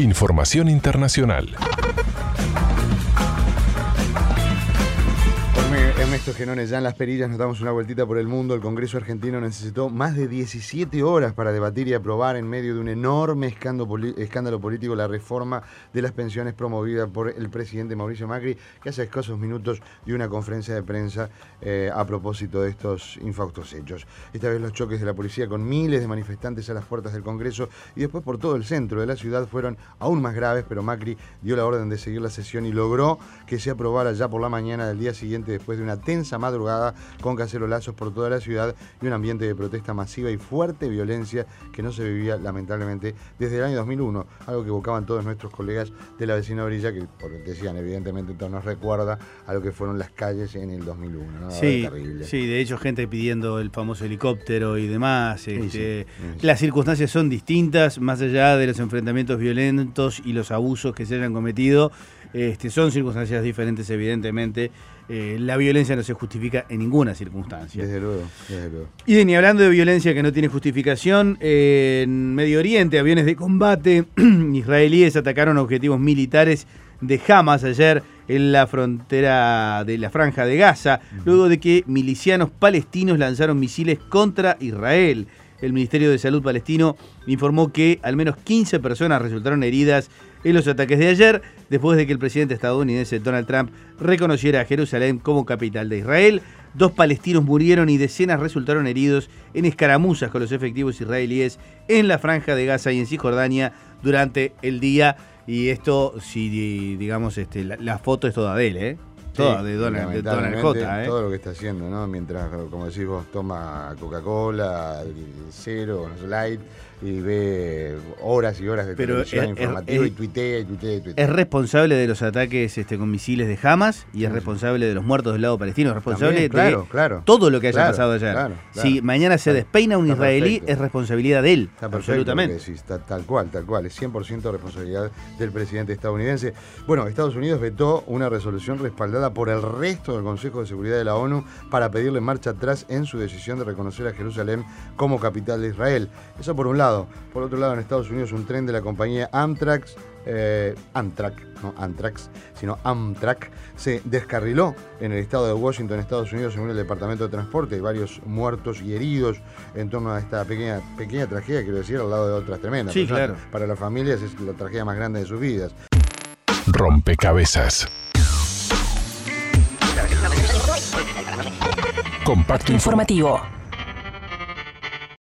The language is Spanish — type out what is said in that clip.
Información internacional. Ernesto Genones, ya en Las Perillas nos damos una vueltita por el mundo. El Congreso argentino necesitó más de 17 horas para debatir y aprobar en medio de un enorme escándalo político la reforma de las pensiones promovida por el presidente Mauricio Macri, que hace escasos minutos dio una conferencia de prensa a propósito de estos infautos hechos. Esta vez los choques de la policía con miles de manifestantes a las puertas del Congreso y después por todo el centro de la ciudad fueron aún más graves, pero Macri dio la orden de seguir la sesión y logró que se aprobara ya por la mañana del día siguiente, después de una tensa madrugada con cacerolazos por toda la ciudad y un ambiente de protesta masiva y fuerte violencia que no se vivía lamentablemente desde el año 2001, algo que evocaban todos nuestros colegas de la vecina orilla, que decían evidentemente todo nos recuerda a lo que fueron las calles en el 2001, ¿no? Sí, Terrible. Sí, de hecho gente pidiendo el famoso helicóptero y demás. Sí. Las circunstancias son distintas, más allá de los enfrentamientos violentos y los abusos que se hayan cometido. Son circunstancias diferentes, evidentemente. La violencia no se justifica en ninguna circunstancia. Desde luego. Y ni hablando de violencia que no tiene justificación, en Medio Oriente, aviones de combate israelíes atacaron objetivos militares de Hamas ayer en la frontera de la Franja de Gaza, luego de que milicianos palestinos lanzaron misiles contra Israel. El Ministerio de Salud palestino informó que al menos 15 personas resultaron heridas en los ataques de ayer, después de que el presidente estadounidense Donald Trump reconociera a Jerusalén como capital de Israel. 2 palestinos murieron y decenas resultaron heridos en escaramuzas con los efectivos israelíes en la Franja de Gaza y en Cisjordania durante el día. Y esto, si digamos, la foto es toda de él, ¿eh? Toda de Donald J. Todo lo que está haciendo, ¿no? Mientras, como decís vos, toma Coca-Cola, Cero, Light, y ve horas y horas de televisión informativa y tuitea. Es responsable de los ataques con misiles de Hamas y es responsable de los muertos del lado palestino. Es responsable de todo lo que haya pasado ayer. Si mañana se despeina un israelí, es responsabilidad de él. Está absolutamente. Está tal cual. Es 100% responsabilidad del presidente estadounidense. Bueno, Estados Unidos vetó una resolución respaldada por el resto del Consejo de Seguridad de la ONU para pedirle marcha atrás en su decisión de reconocer a Jerusalén como capital de Israel. Eso por un lado. Por otro lado, en Estados Unidos, un tren de la compañía Amtrak, se descarriló en el estado de Washington, Estados Unidos, según el Departamento de Transporte. Hay varios muertos y heridos en torno a esta pequeña tragedia, quiero decir, al lado de otras tremendas. Sí, claro. Para las familias es la tragedia más grande de sus vidas. Rompecabezas. Compacto informativo.